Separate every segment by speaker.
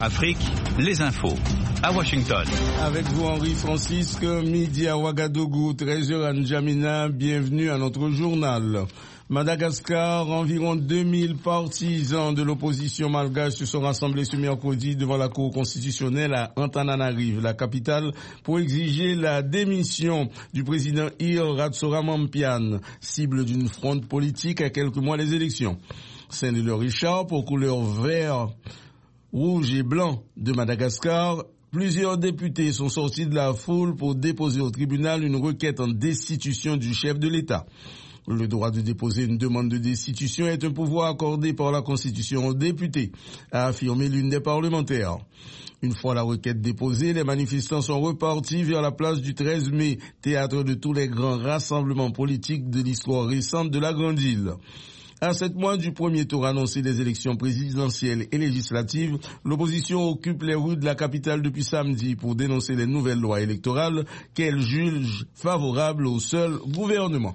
Speaker 1: Afrique, les infos, à Washington.
Speaker 2: Avec vous Henri Francisque, midi à Ouagadougou, 13h à N'Djamena, bienvenue à notre journal. Madagascar, environ 2000 partisans de l'opposition malgache se sont rassemblés ce mercredi devant la Cour constitutionnelle à Antananarive, la capitale, pour exiger la démission du président Ir Ratsoramampian, cible d'une fronde politique à quelques mois des élections. Saint-Leu-Richard, pour couleur vert, rouge et blanc de Madagascar, plusieurs députés sont sortis de la foule pour déposer au tribunal une requête en destitution du chef de l'État. Le droit de déposer une demande de destitution est un pouvoir accordé par la Constitution aux députés, a affirmé l'une des parlementaires. Une fois la requête déposée, les manifestants sont repartis vers la place du 13 mai, théâtre de tous les grands rassemblements politiques de l'histoire récente de la Grande Île. À 7 mois du premier tour annoncé des élections présidentielles et législatives, l'opposition occupe les rues de la capitale depuis samedi pour dénoncer les nouvelles lois électorales qu'elle juge favorables au seul gouvernement.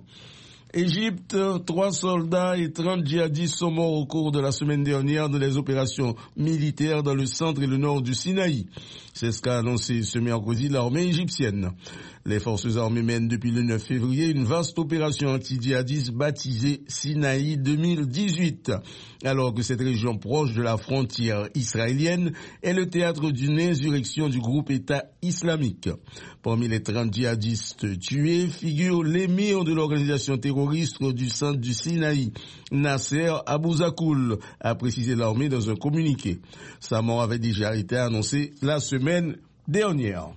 Speaker 2: Égypte, 3 soldats et 30 djihadistes sont morts au cours de la semaine dernière dans les opérations militaires dans le centre et le nord du Sinaï. C'est ce qu'a annoncé ce mercredi l'armée égyptienne. Les forces armées mènent depuis le 9 février une vaste opération anti-djihadiste baptisée Sinaï 2018, alors que cette région proche de la frontière israélienne est le théâtre d'une insurrection du groupe État islamique. Parmi les 30 djihadistes tués figure l'émir de l'organisation terroriste du centre du Sinaï, Nasser Abouzakoul, a précisé l'armée dans un communiqué. Sa mort avait déjà été annoncée la semaine dernière.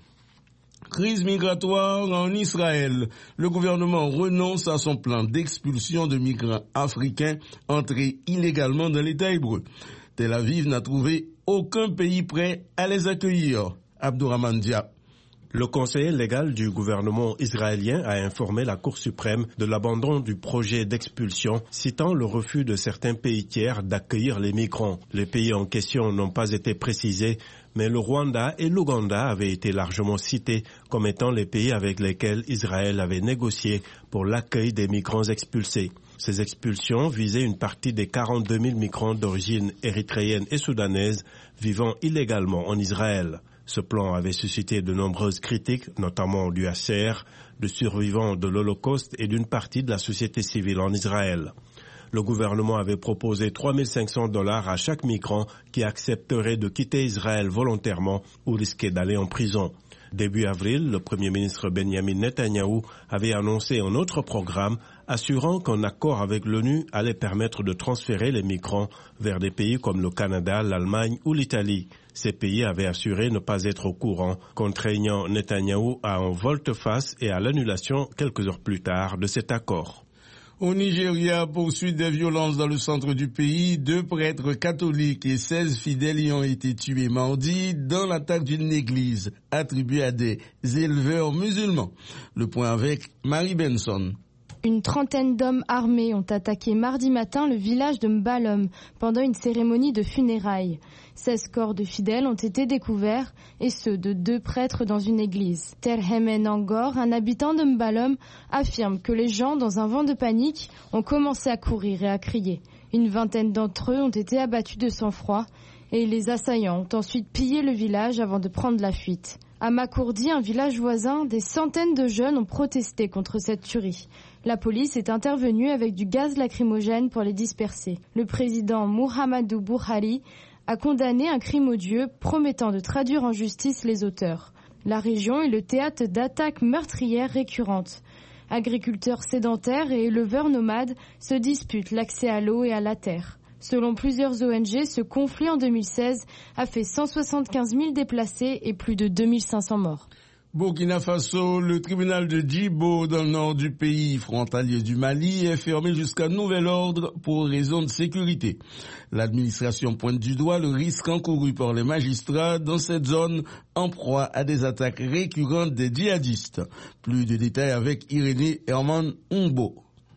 Speaker 2: Crise migratoire en Israël. Le gouvernement renonce à son plan d'expulsion de migrants africains entrés illégalement dans l'État hébreu. Tel Aviv n'a trouvé aucun pays prêt à les accueillir. Abdourahmane Dia.
Speaker 3: Le conseiller légal du gouvernement israélien a informé la Cour suprême de l'abandon du projet d'expulsion, citant le refus de certains pays tiers d'accueillir les migrants. Les pays en question n'ont pas été précisés, mais le Rwanda et l'Ouganda avaient été largement cités comme étant les pays avec lesquels Israël avait négocié pour l'accueil des migrants expulsés. Ces expulsions visaient une partie des 42 000 migrants d'origine érythréenne et soudanaise vivant illégalement en Israël. Ce plan avait suscité de nombreuses critiques, notamment du HCR, de survivants de l'Holocauste et d'une partie de la société civile en Israël. Le gouvernement avait proposé $3 500 à chaque migrant qui accepterait de quitter Israël volontairement ou risquer d'aller en prison. Début avril, le Premier ministre Benjamin Netanyahou avait annoncé un autre programme assurant qu'un accord avec l'ONU allait permettre de transférer les migrants vers des pays comme le Canada, l'Allemagne ou l'Italie. Ces pays avaient assuré ne pas être au courant, contraignant Netanyahou à un volte-face et à l'annulation quelques heures plus tard de cet accord.
Speaker 2: Au Nigeria, poursuite des violences dans le centre du pays, 2 prêtres catholiques et 16 fidèles y ont été tués mardi dans l'attaque d'une église attribuée à des éleveurs musulmans. Le point avec Marie Benson.
Speaker 4: Une trentaine d'hommes armés ont attaqué mardi matin le village de Mbalom pendant une cérémonie de funérailles. 16 corps de fidèles ont été découverts, et ceux de 2 prêtres dans une église. Terhemen Angor, un habitant de Mbalom, affirme que les gens, dans un vent de panique, ont commencé à courir et à crier. Une vingtaine d'entre eux ont été abattus de sang-froid, et les assaillants ont ensuite pillé le village avant de prendre la fuite. À Makourdi, un village voisin, des centaines de jeunes ont protesté contre cette tuerie. La police est intervenue avec du gaz lacrymogène pour les disperser. Le président Muhammadu Buhari a condamné un crime odieux, promettant de traduire en justice les auteurs. La région est le théâtre d'attaques meurtrières récurrentes. Agriculteurs sédentaires et éleveurs nomades se disputent l'accès à l'eau et à la terre. Selon plusieurs ONG, ce conflit en 2016 a fait 175 000 déplacés et plus de 2500 morts.
Speaker 2: Burkina Faso, le tribunal de Djibo dans le nord du pays frontalier du Mali est fermé jusqu'à nouvel ordre pour raison de sécurité. L'administration pointe du doigt le risque encouru par les magistrats dans cette zone en proie à des attaques récurrentes des djihadistes. Plus de détails avec Irénée Herman Umbo.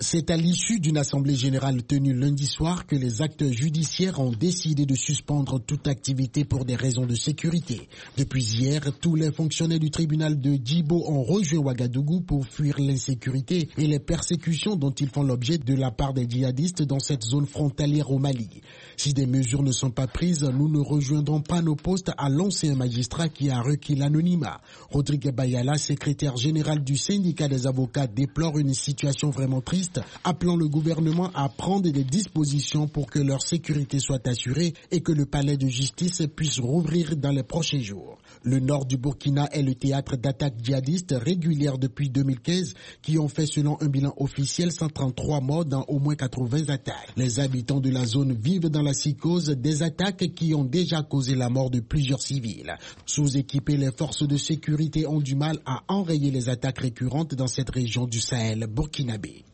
Speaker 5: C'est à l'issue d'une assemblée générale tenue lundi soir que les acteurs judiciaires ont décidé de suspendre toute activité pour des raisons de sécurité. Depuis hier, tous les fonctionnaires du tribunal de Djibo ont rejoint Ouagadougou pour fuir l'insécurité et les persécutions dont ils font l'objet de la part des djihadistes dans cette zone frontalière au Mali. Si des mesures ne sont pas prises, nous ne rejoindrons pas nos postes, a lancé un magistrat qui a requis l'anonymat. Rodrigue Bayala, secrétaire général du syndicat des avocats, déplore une situation vraiment triste, appelant le gouvernement à prendre des dispositions pour que leur sécurité soit assurée et que le palais de justice puisse rouvrir dans les prochains jours. Le nord du Burkina est le théâtre d'attaques djihadistes régulières depuis 2015 qui ont fait, selon un bilan officiel, 133 morts dans au moins 80 attaques. Les habitants de la zone vivent dans la psychose des attaques qui ont déjà causé la mort de plusieurs civils. Sous-équipés, les forces de sécurité ont du mal à enrayer les attaques récurrentes dans cette région du Sahel burkinabé.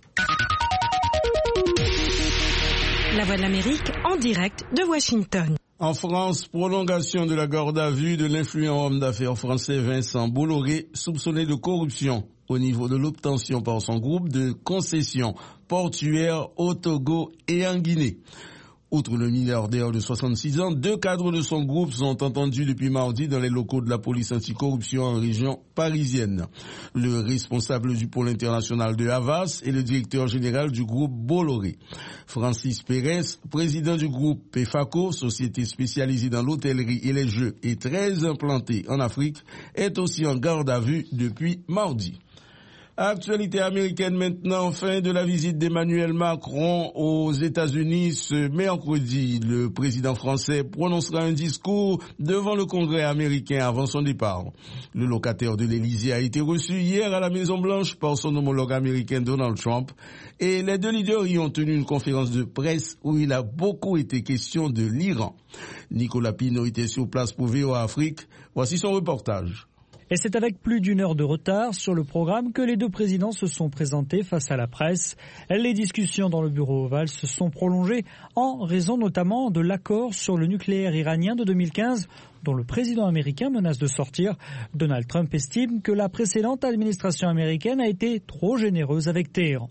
Speaker 6: La Voix de l'Amérique en direct de Washington.
Speaker 2: En France, prolongation de la garde à vue de l'influent homme d'affaires français Vincent Bolloré, soupçonné de corruption au niveau de l'obtention par son groupe de concessions portuaires au Togo et en Guinée. Outre le milliardaire de 66 ans, 2 cadres de son groupe sont entendus depuis mardi dans les locaux de la police anticorruption en région parisienne. Le responsable du pôle international de Havas et le directeur général du groupe Bolloré. Francis Pérez, président du groupe PEFACO, société spécialisée dans l'hôtellerie et les jeux et très implantée en Afrique, est aussi en garde à vue depuis mardi. Actualité américaine maintenant, fin de la visite d'Emmanuel Macron aux États-Unis ce mercredi. Le président français prononcera un discours devant le Congrès américain avant son départ. Le locataire de l'Élysée a été reçu hier à la Maison-Blanche par son homologue américain Donald Trump et les deux leaders y ont tenu une conférence de presse où il a beaucoup été question de l'Iran. Nicolas Pinault était sur place pour VOA Afrique. Voici son reportage.
Speaker 7: Et c'est avec plus d'1 heure de retard sur le programme que les deux présidents se sont présentés face à la presse. Les discussions dans le bureau ovale se sont prolongées en raison notamment de l'accord sur le nucléaire iranien de 2015 dont le président américain menace de sortir. Donald Trump estime que la précédente administration américaine a été trop généreuse avec Téhéran.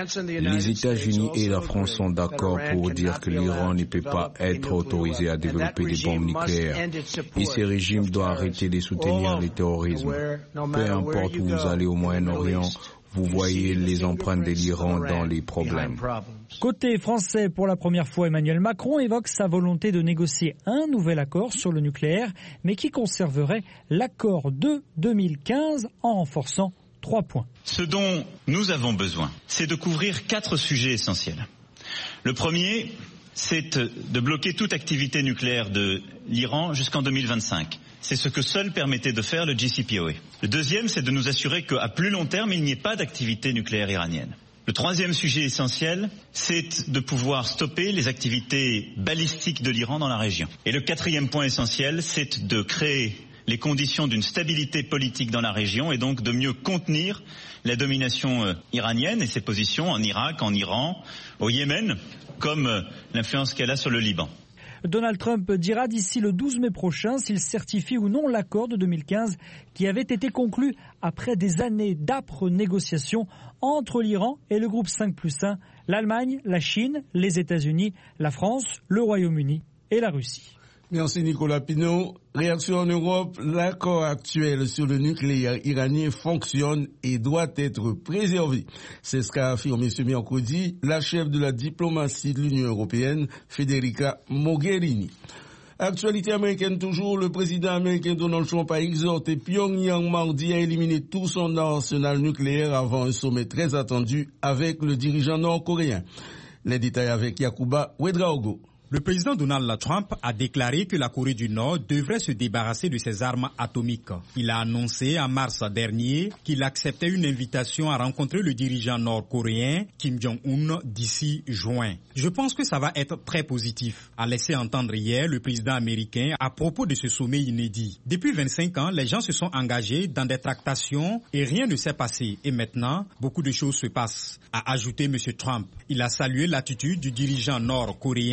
Speaker 8: Les États-Unis et la France sont d'accord pour dire que l'Iran ne peut pas être autorisé à développer des bombes nucléaires et ce régime doit arrêter de soutenir le terrorisme. Peu importe où vous allez au Moyen-Orient, vous voyez les empreintes de l'Iran dans les problèmes.
Speaker 7: Côté français, pour la première fois, Emmanuel Macron évoque sa volonté de négocier un nouvel accord sur le nucléaire, mais qui conserverait l'accord de 2015 en renforçant 3 points.
Speaker 1: Ce dont nous avons besoin, c'est de couvrir 4 sujets essentiels. Le premier, c'est de bloquer toute activité nucléaire de l'Iran jusqu'en 2025. C'est ce que seul permettait de faire le JCPOA. Le deuxième, c'est de nous assurer qu'à plus long terme, il n'y ait pas d'activité nucléaire iranienne. Le troisième sujet essentiel, c'est de pouvoir stopper les activités balistiques de l'Iran dans la région. Et le quatrième point essentiel, c'est de créer les conditions d'une stabilité politique dans la région et donc de mieux contenir la domination iranienne et ses positions en Irak, en Iran, au Yémen, comme l'influence qu'elle a sur le Liban.
Speaker 7: Donald Trump dira d'ici le 12 mai prochain s'il certifie ou non l'accord de 2015 qui avait été conclu après des années d'âpres négociations entre l'Iran et le groupe 5+1, l'Allemagne, la Chine, les États-Unis, la France, le Royaume-Uni et la Russie.
Speaker 2: Merci Nicolas Pinault. Réaction en Europe, l'accord actuel sur le nucléaire iranien fonctionne et doit être préservé. C'est ce qu'a affirmé ce mercredi la chef de la diplomatie de l'Union européenne, Federica Mogherini. Actualité américaine toujours, le président américain Donald Trump a exhorté Pyongyang mardi à éliminer tout son arsenal nucléaire avant un sommet très attendu avec le dirigeant nord-coréen. Les détails avec Yacouba Ouedraogo.
Speaker 9: Le président Donald Trump a déclaré que la Corée du Nord devrait se débarrasser de ses armes atomiques. Il a annoncé en mars dernier qu'il acceptait une invitation à rencontrer le dirigeant nord-coréen Kim Jong-un d'ici juin. Je pense que ça va être très positif, a laissé entendre hier le président américain à propos de ce sommet inédit. Depuis 25 ans, les gens se sont engagés dans des tractations et rien ne s'est passé. Et maintenant, beaucoup de choses se passent, a ajouté M. Trump. Il a salué l'attitude du dirigeant nord-coréen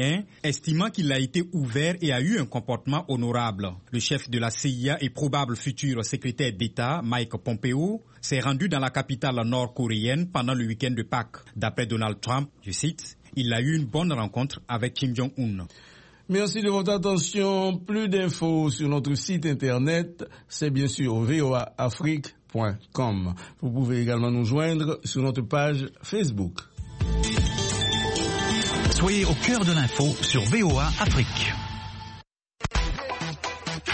Speaker 9: estimant qu'il a été ouvert et a eu un comportement honorable. Le chef de la CIA et probable futur secrétaire d'État, Mike Pompeo, s'est rendu dans la capitale nord-coréenne pendant le week-end de Pâques. D'après Donald Trump, je cite, il a eu une bonne rencontre avec Kim Jong-un.
Speaker 2: Merci de votre attention. Plus d'infos sur notre site internet, c'est bien sûr voaafrique.com. Vous pouvez également nous joindre sur notre page Facebook.
Speaker 10: Soyez au cœur de l'info sur VOA Afrique.